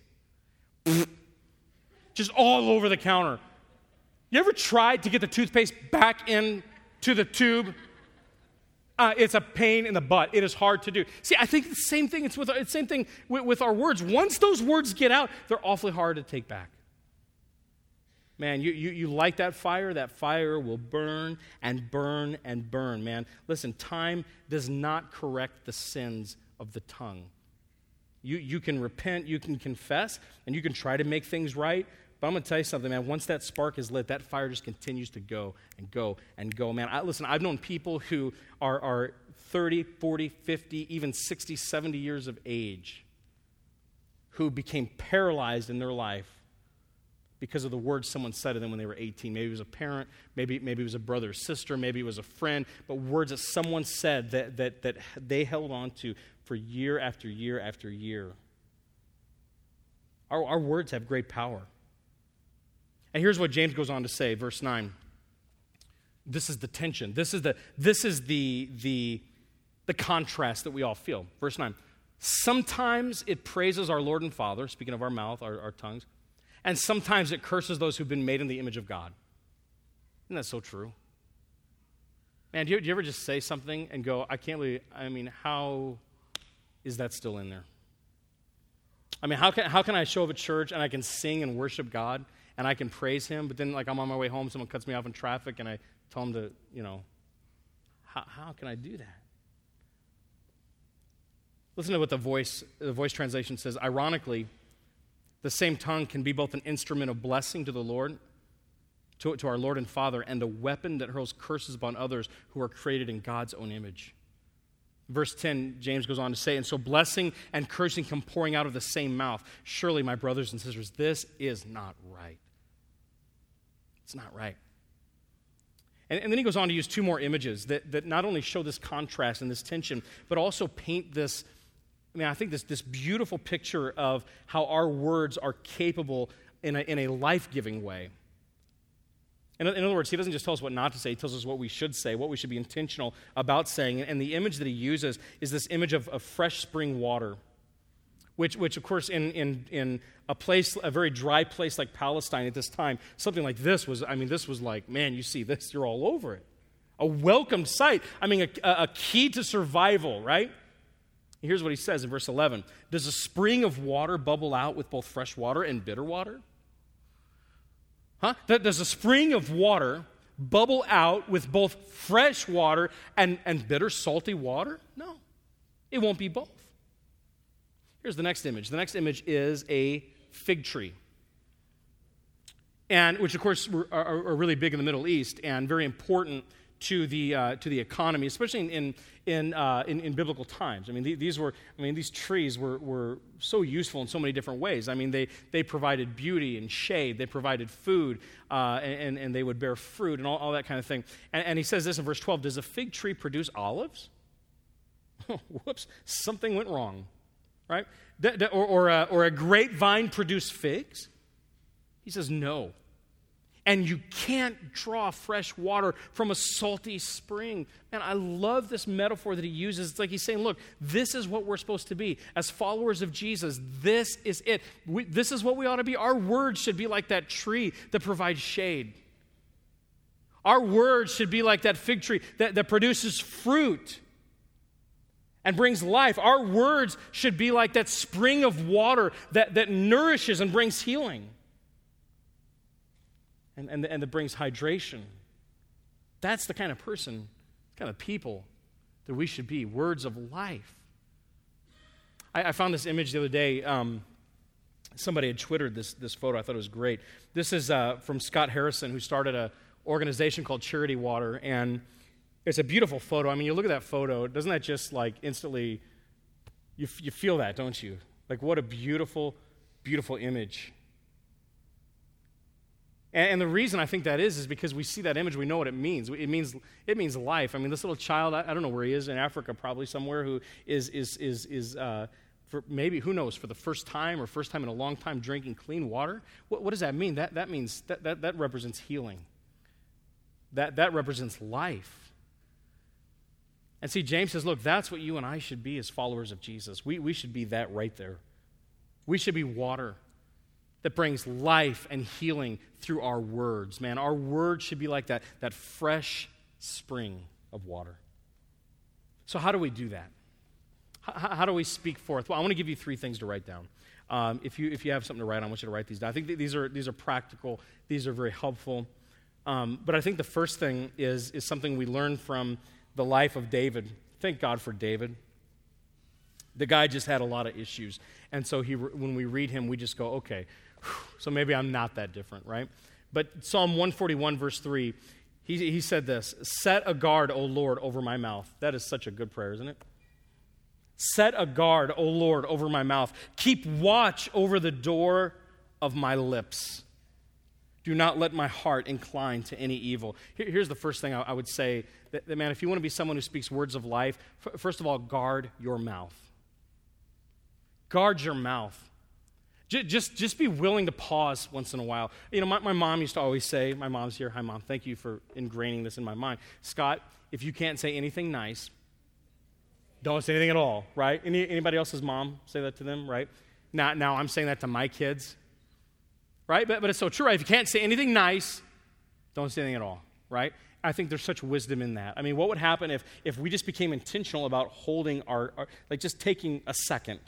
just all over the counter. You ever tried to get the toothpaste back into the tube? Uh, it's a pain in the butt. It is hard to do. See, I think the same thing. It's with it's the same thing with, with our words. Once those words get out, they're awfully hard to take back. Man, you, you, you light that fire, that fire will burn and burn and burn, man. Listen, time does not correct the sins of the tongue. You, you can repent, you can confess, and you can try to make things right, But I'm going to tell you something, man. Once that spark is lit, that fire just continues to go and go and go. Man, I, listen, I've known people who are, are thirty, forty, fifty, even sixty, seventy years of age who became paralyzed in their life because of the words someone said to them when they were eighteen. Maybe it was a parent, maybe, maybe it was a brother or sister, maybe it was a friend, but words that someone said that, that, that they held on to for year after year after year. Our, our words have great power. And here's what James goes on to say, verse nine. This is the tension. This is the, this is the, the, the contrast that we all feel. Verse nine. Sometimes it praises our Lord and Father, speaking of our mouth, our, our tongues, and sometimes it curses those who've been made in the image of God. Isn't that so true? Man, do you, do you ever just say something and go, I can't believe, I mean, how is that still in there? I mean, how can, how can I show up at church and I can sing and worship God and I can praise him, but then like I'm on my way home, someone cuts me off in traffic and I tell them to, you know, how, how can I do that? Listen to what the voice, the voice translation says. Ironically, the same tongue can be both an instrument of blessing to the Lord, to, to our Lord and Father, and a weapon that hurls curses upon others who are created in God's own image. Verse ten, James goes on to say, and so blessing and cursing come pouring out of the same mouth. Surely, my brothers and sisters, this is not right. It's not right. And, and then he goes on to use two more images that, that not only show this contrast and this tension, but also paint this, I mean, I think this, this beautiful picture of how our words are capable in a, in a life-giving way. In, in other words, he doesn't just tell us what not to say, he tells us what we should say, what we should be intentional about saying. And the image that he uses is this image of, of fresh spring water, which, which of course, in, in, in a place, a very dry place like Palestine at this time, something like this was, I mean, this was like, man, you see this, you're all over it. A welcomed sight. I mean, a, a key to survival, right? Here's what he says in verse eleven. Does a spring of water bubble out with both fresh water and bitter water? Huh? Does a spring of water bubble out with both fresh water and, and bitter, salty water? No, it won't be both. Here's the next image. The next image is a fig tree, and which, of course, are, are really big in the Middle East and very important to the uh, to the economy, especially in in in, uh, in in biblical times. I mean, these were I mean these trees were were so useful in so many different ways. I mean, they they provided beauty and shade, they provided food, uh, and and they would bear fruit and all, all that kind of thing. And, and he says this in verse twelve: does a fig tree produce olives? Whoops, something went wrong, right? D- d- or or a, or a grapevine produce figs? He says no. And you can't draw fresh water from a salty spring. Man, I love this metaphor that he uses. It's like he's saying, look, this is what we're supposed to be. As followers of Jesus, this is it. We, this is what we ought to be. Our words should be like that tree that provides shade. Our words should be like that fig tree that, that produces fruit and brings life. Our words should be like that spring of water that, that nourishes and brings healing. And, and, and that brings hydration. That's the kind of person, kind of people that we should be, words of life. I, I found this image the other day. Um, somebody had Twittered this, this photo. I thought it was great. This is uh, from Scott Harrison, who started an organization called Charity Water, and it's a beautiful photo. I mean, you look at that photo, doesn't that just like instantly, you, you feel that, don't you? Like what a beautiful, beautiful image. And the reason I think that is, is because we see that image, we know what it means. It means it means life. I mean, this little child, I, I don't know where he is, in Africa probably somewhere, who is, is, is, is uh, for maybe, who knows, for the first time or first time in a long time drinking clean water. What, what does that mean? That, that means, that, that, that represents healing. That, that represents life. And see, James says, look, that's what you and I should be as followers of Jesus. We, we should be that right there. We should be water that brings life and healing through our words. Man, our words should be like that, that fresh spring of water. So how do we do that? How, how do we speak forth? Well, I want to give you three things to write down. Um, if you if you have something to write, I want you to write these down. I think th- these are these are practical. These are very helpful. Um, but I think the first thing is is something we learn from the life of David. Thank God for David. The guy just had a lot of issues. And so he, when we read him, we just go, okay, So maybe I'm not that different, right? But Psalm one forty-one, verse three, he, he said this, set a guard, O Lord, over my mouth. That is such a good prayer, isn't it? Set a guard, O Lord, over my mouth. Keep watch over the door of my lips. Do not let my heart incline to any evil. Here, here's the first thing I, I would say, that, that, man, if you want to be someone who speaks words of life, f- first of all, guard your mouth. Guard your mouth. J- just, just be willing to pause once in a while. You know, my, my mom used to always say, my mom's here, hi mom, thank you for ingraining this in my mind. Scott, if you can't say anything nice, don't say anything at all, right? Any, anybody else's mom say that to them, right? Now, now I'm saying that to my kids, right? But, but it's so true, right? If you can't say anything nice, don't say anything at all, right? I think there's such wisdom in that. I mean, what would happen if, if we just became intentional about holding our, our, like just taking a second?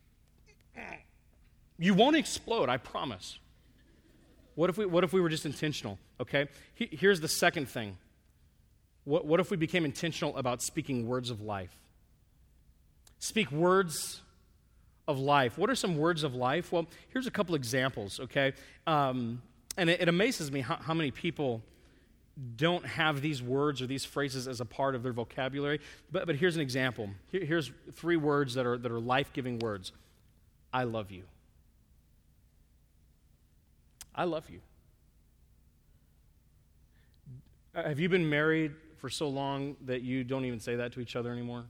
You won't explode, I promise. What if we, what if we were just intentional, okay? He, here's the second thing. What, what if we became intentional about speaking words of life? Speak words of life. What are some words of life? Well, here's a couple examples, okay? Um, and it, it amazes me how, how many people don't have these words or these phrases as a part of their vocabulary. But, but here's an example. Here, here's three words that are, that are life-giving words. I love you. I love you. Uh, have you been married for so long that you don't even say that to each other anymore?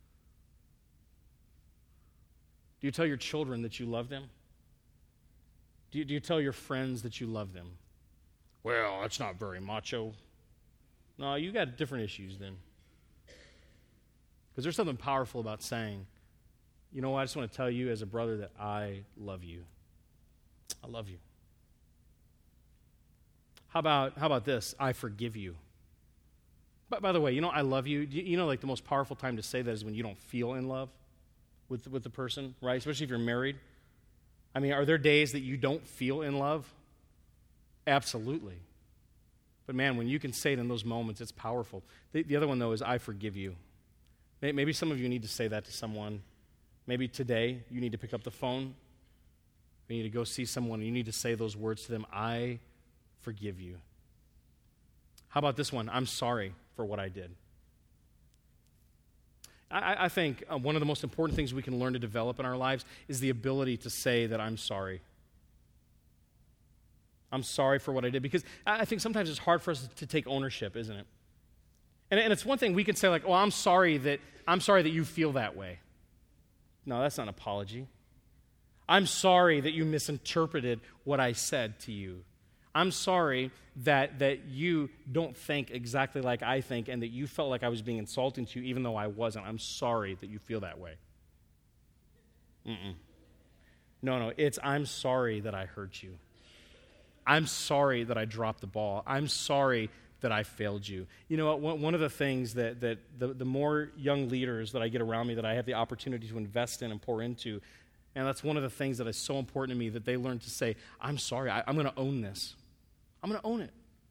Do you tell your children that you love them? Do you, do you tell your friends that you love them? Well, that's not very macho. No, you got different issues then. Because there's something powerful about saying, you know what, I just want to tell you as a brother that I love you. I love you. How about, how about this? I forgive you. But by the way, you know, I love you. You know, like the most powerful time to say that is when you don't feel in love with, with the person, right? Especially if you're married. I mean, are there days that you don't feel in love? Absolutely. But man, when you can say it in those moments, it's powerful. The, the other one, though, is I forgive you. Maybe some of you need to say that to someone. Maybe today you need to pick up the phone. You need to go see someone, and you need to say those words to them. I forgive you. How about this one? I'm sorry for what I did. I, I think uh, one of the most important things we can learn to develop in our lives is the ability to say that I'm sorry. I'm sorry for what I did. Because I think sometimes it's hard for us to take ownership, isn't it? And, and it's one thing we can say like, oh, I'm sorry that I'm sorry that you feel that way. No, that's not an apology. I'm sorry that you misinterpreted what I said to you. I'm sorry that, that you don't think exactly like I think and that you felt like I was being insulting to you even though I wasn't. I'm sorry that you feel that way. Mm-mm. No, no, it's I'm sorry that I hurt you. I'm sorry that I dropped the ball. I'm sorry that I failed you. You know what? One of the things that, that the, the more young leaders that I get around me that I have the opportunity to invest in and pour into, and that's one of the things that is so important to me, that they learn to say, I'm sorry, I, I'm going to own this. I'm going to own it.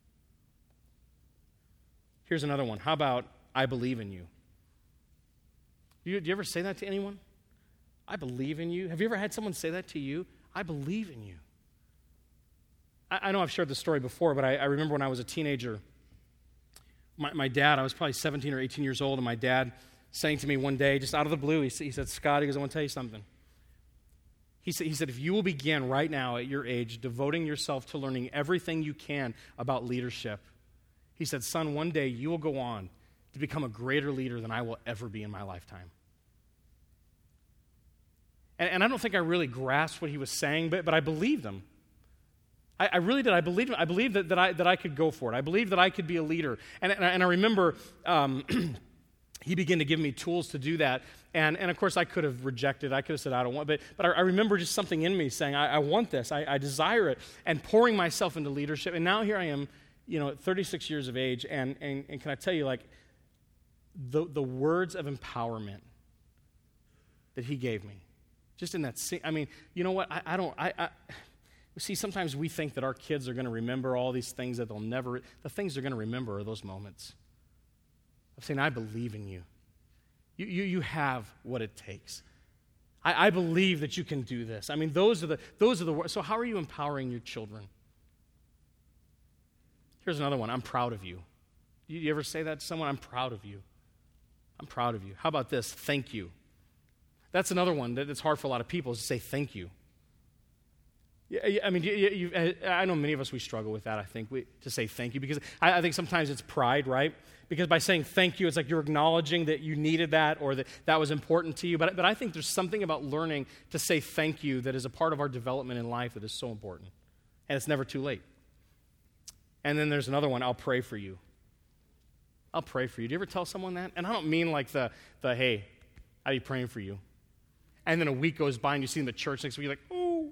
Here's another one. How about I believe in you? Do you, do you ever say that to anyone? I believe in you. Have you ever had someone say that to you? I believe in you. I, I know I've shared this story before, but I, I remember when I was a teenager, my, my dad, I was probably seventeen or eighteen years old, and my dad saying to me one day, just out of the blue, he, he said, Scott, he goes, I want to tell you something. He said, he said, if you will begin right now at your age devoting yourself to learning everything you can about leadership, he said, son, one day you will go on to become a greater leader than I will ever be in my lifetime. And, and I don't think I really grasped what he was saying, but, but I believed him. I, I really did. I believed him. I believed that, that, I, that I could go for it. I believed that I could be a leader. And, and, I, and I remember um, he began to give me tools to do that. And, and of course, I could have rejected. I could have said, I don't want it. But, but I, I remember just something in me saying, I, I want this. I, I desire it. And pouring myself into leadership. And now here I am, you know, at thirty-six years of age. And, and, and can I tell you, like, the, the words of empowerment that he gave me, just in that scene. I mean, you know what? I, I don't, I, I, see, sometimes we think that our kids are going to remember all these things that they'll never, the things they're going to remember are those moments of saying, I believe in you. You, you, you have what it takes. I, I believe that you can do this. I mean, those are the those are the words. So how are you empowering your children? Here's another one. I'm proud of you. You, you ever say that to someone? I'm proud of you. I'm proud of you. How about this? Thank you. That's another one that's hard for a lot of people is to say thank you. Yeah, I mean, you, you, I know many of us, we struggle with that, I think, we, to say thank you, because I, I think sometimes it's pride, right? Because by saying thank you, it's like you're acknowledging that you needed that or that that was important to you. But, but I think there's something about learning to say thank you that is a part of our development in life that is so important. And it's never too late. And then there's another one, I'll pray for you. I'll pray for you. Do you ever tell someone that? And I don't mean like the, the hey, I'll be praying for you. And then a week goes by and you see them at church next week, you're like, oh.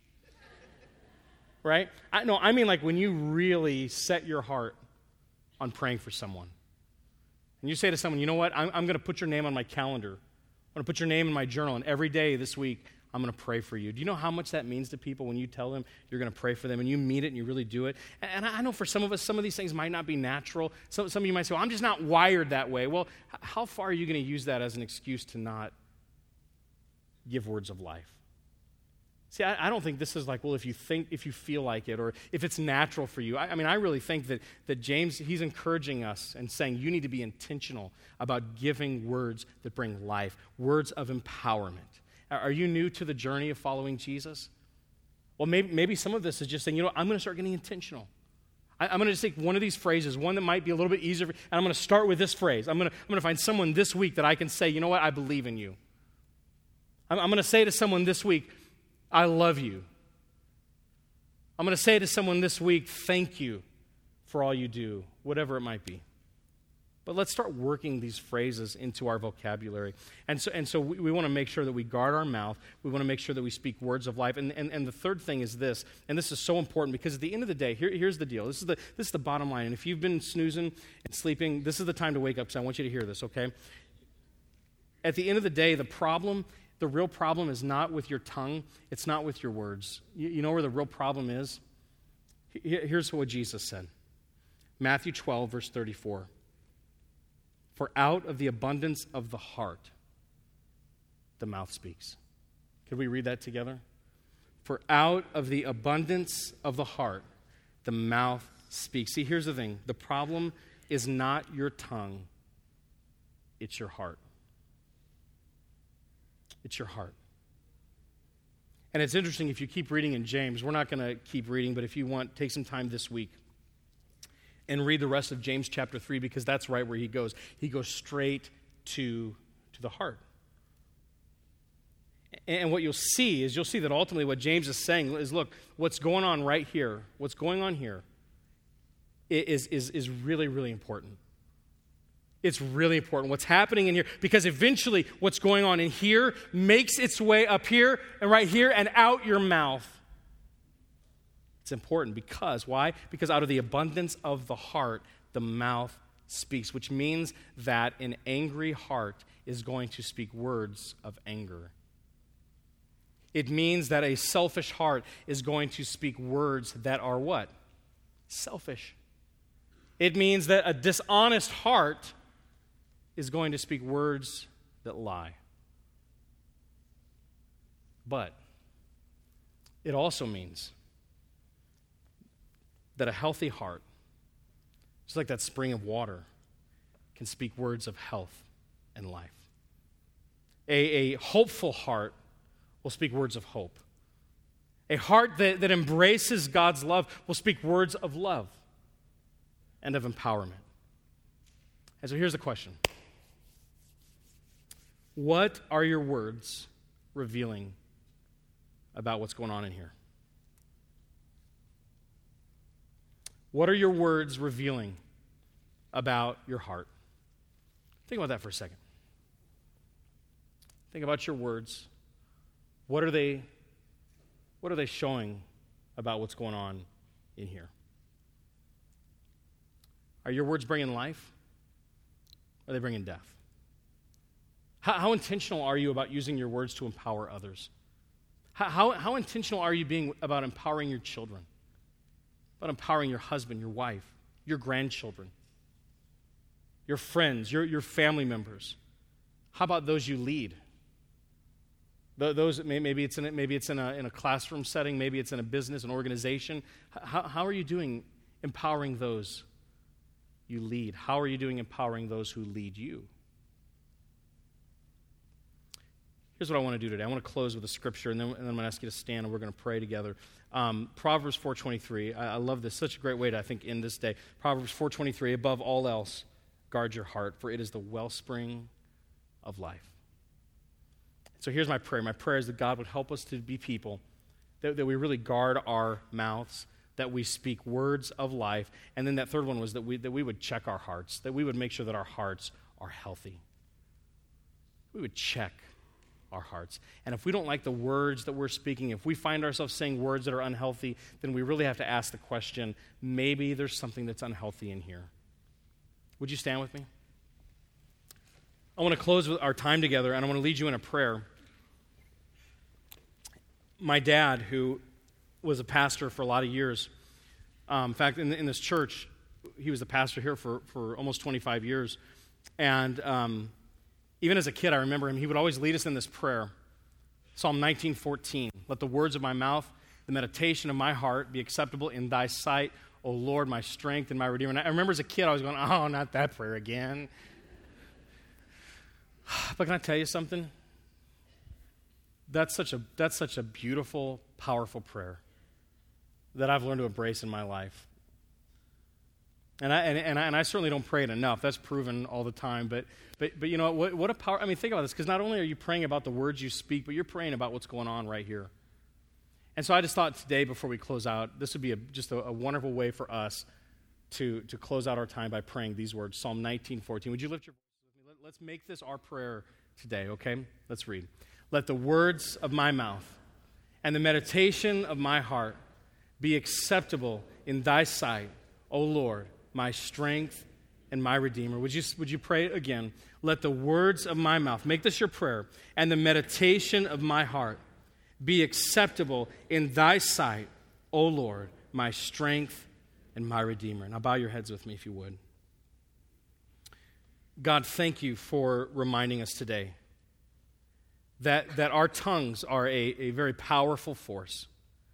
Right? I, no, I mean like when you really set your heart on praying for someone. And you say to someone, you know what, I'm, I'm going to put your name on my calendar. I'm going to put your name in my journal, and every day this week, I'm going to pray for you. Do you know how much that means to people when you tell them you're going to pray for them, and you mean it and you really do it? And, and I know for some of us, some of these things might not be natural. Some, some of you might say, well, I'm just not wired that way. Well, h- how far are you going to use that as an excuse to not give words of life? See, I, I don't think this is like, well, if you think, if you feel like it, or if it's natural for you. I, I mean, I really think that, that James, he's encouraging us and saying you need to be intentional about giving words that bring life, words of empowerment. Are, are you new to the journey of following Jesus? Well, maybe, maybe some of this is just saying, you know, I'm going to start getting intentional. I, I'm going to just take one of these phrases, one that might be a little bit easier, and I'm going to start with this phrase. I'm going to, I'm going to find someone this week that I can say, you know what, I believe in you. I'm, I'm going to say to someone this week, I love you. I'm going to say to someone this week, thank you for all you do, whatever it might be. But let's start working these phrases into our vocabulary. And so, and so we, we want to make sure that we guard our mouth. We want to make sure that we speak words of life. And, and, and the third thing is this, and this is so important because at the end of the day, here, here's the deal. This is the, this is the bottom line. And if you've been snoozing and sleeping, this is the time to wake up because I want you to hear this, okay? At the end of the day, the problem The real problem is not with your tongue. It's not with your words. You, you know where the real problem is? Here's what Jesus said. Matthew twelve, verse thirty-four. For out of the abundance of the heart, the mouth speaks. Could we read that together? For out of the abundance of the heart, the mouth speaks. See, here's the thing. The problem is not your tongue. It's your heart. It's your heart. And it's interesting if you keep reading in James. We're not going to keep reading, but if you want, take some time this week and read the rest of James chapter three because that's right where he goes. He goes straight to, to the heart. And what you'll see is you'll see that ultimately what James is saying is, look, what's going on right here, what's going on here is, is, is really, really important. It's really important what's happening in here because eventually what's going on in here makes its way up here and right here and out your mouth. It's important because, why? Because out of the abundance of the heart, the mouth speaks, which means that an angry heart is going to speak words of anger. It means that a selfish heart is going to speak words that are what? Selfish. It means that a dishonest heart is going to speak words that lie. But it also means that a healthy heart, just like that spring of water, can speak words of health and life. A, a hopeful heart will speak words of hope. A heart that, that embraces God's love will speak words of love and of empowerment. And so here's the question. What are your words revealing about what's going on in here? What are your words revealing about your heart? Think about that for a second. Think about your words. What are they, what are they showing about what's going on in here? Are your words bringing life? Or are they bringing death? How, how intentional are you about using your words to empower others? How, how, how intentional are you being about empowering your children? About empowering your husband, your wife, your grandchildren, your friends, your, your family members? How about those you lead? Th- those may- maybe it's in a, maybe it's in a in a classroom setting, maybe it's in a business, an organization. H- how how are you doing empowering those you lead? How are you doing empowering those who lead you? Here's what I want to do today. I want to close with a scripture, and then, and then I'm going to ask you to stand, and we're going to pray together. Um, Proverbs four twenty-three. I, I love this. Such a great way to, I think, end this day. Proverbs four twenty-three. Above all else, guard your heart, for it is the wellspring of life. So here's my prayer. My prayer is that God would help us to be people, that, that we really guard our mouths, that we speak words of life. And then that third one was that we, that we would check our hearts, that we would make sure that our hearts are healthy. We would check our hearts. And if we don't like the words that we're speaking, if we find ourselves saying words that are unhealthy, then we really have to ask the question, maybe there's something that's unhealthy in here. Would you stand with me? I want to close with our time together, and I want to lead you in a prayer. My dad, who was a pastor for a lot of years, um, in fact, in, in this church, he was the pastor here for, for almost twenty-five years, and um, even as a kid, I remember him, he would always lead us in this prayer. Psalm nineteen fourteen, let the words of my mouth, the meditation of my heart be acceptable in thy sight, O Lord, my strength and my redeemer. And I remember as a kid, I was going, oh, not that prayer again. But can I tell you something? That's such a, that's such a beautiful, powerful prayer that I've learned to embrace in my life. And I, and, and, I, and I certainly don't pray it enough. That's proven all the time. But, but, but you know, what, what a power. I mean, think about this, because not only are you praying about the words you speak, but you're praying about what's going on right here. And so I just thought today, before we close out, this would be a, just a, a wonderful way for us to, to close out our time by praying these words. Psalm nineteen fourteen. Would you lift your voices with me? Let, let's make this our prayer today, okay? Let's read. Let the words of my mouth and the meditation of my heart be acceptable in thy sight, O Lord, my strength and my redeemer. Would you, would you pray again? Let the words of my mouth, make this your prayer, and the meditation of my heart be acceptable in thy sight, O Lord, my strength and my redeemer. Now bow your heads with me if you would. God, thank you for reminding us today that, that our tongues are a, a very powerful force.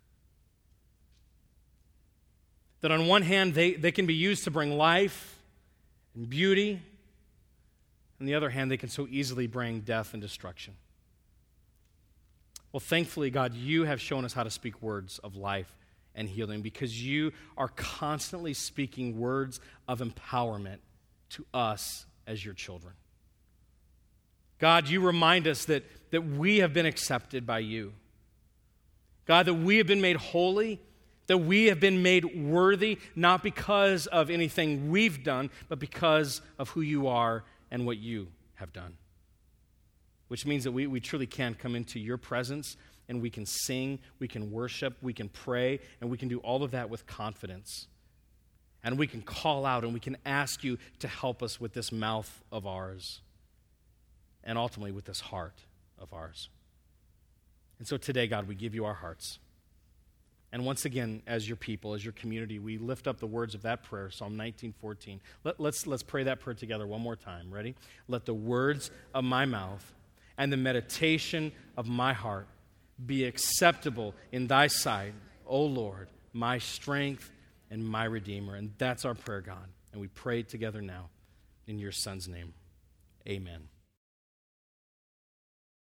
That on one hand, they, they can be used to bring life and beauty. On the other hand, they can so easily bring death and destruction. Well, thankfully, God, you have shown us how to speak words of life and healing, because you are constantly speaking words of empowerment to us as your children. God, you remind us that, that we have been accepted by you. God, that we have been made holy, that we have been made worthy, not because of anything we've done, but because of who you are and what you have done. Which means that we, we truly can come into your presence, and we can sing, we can worship, we can pray, and we can do all of that with confidence. And we can call out and we can ask you to help us with this mouth of ours, and ultimately with this heart of ours. And so today, God, we give you our hearts. And once again, as your people, as your community, we lift up the words of that prayer, Psalm nineteen fourteen. Let, let's, let's pray that prayer together one more time. Ready? Let the words of my mouth and the meditation of my heart be acceptable in thy sight, O Lord, my strength and my redeemer. And that's our prayer, God. And we pray together now in your Son's name. Amen.